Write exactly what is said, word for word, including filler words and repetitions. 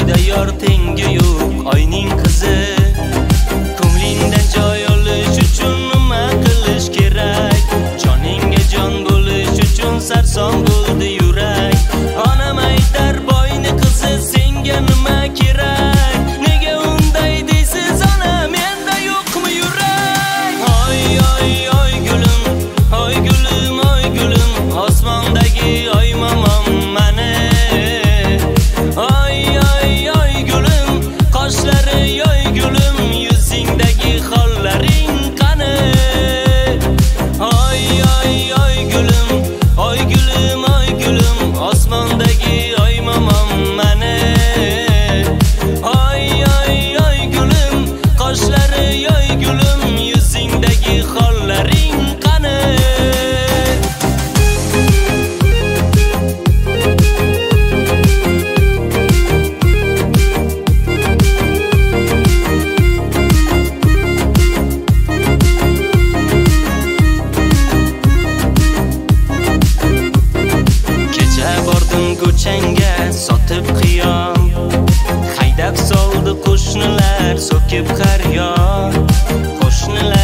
oyda yor tengi yo'q oyning qizi. Ko'nglingdan joy olish uchun nima qilish kerak? Joningga jon bo'lish uchun sarson bo'ldi yurak. Onam aytar boyni qizi senga nima kerak? Nega unday deysiz ona, menda yo'qmi yurak? Oy oy oy gulim, oy gulim, oy gulim, osmondagi oy momom mani. Oy oy oy gulim, qoshlari yoy gulim, yuzingdagi xollaring qani? Oy oy oy gulim, oy gulim, oy gulim, osmondagi oy momom mani. Oy oy oy gulim, qoshlari yoy gulim, yuzingdagi xollaring qani? Ko'changa sotib qiyom, haydab soldi qo'shnilar so'kib qaryor. Qo'shnilar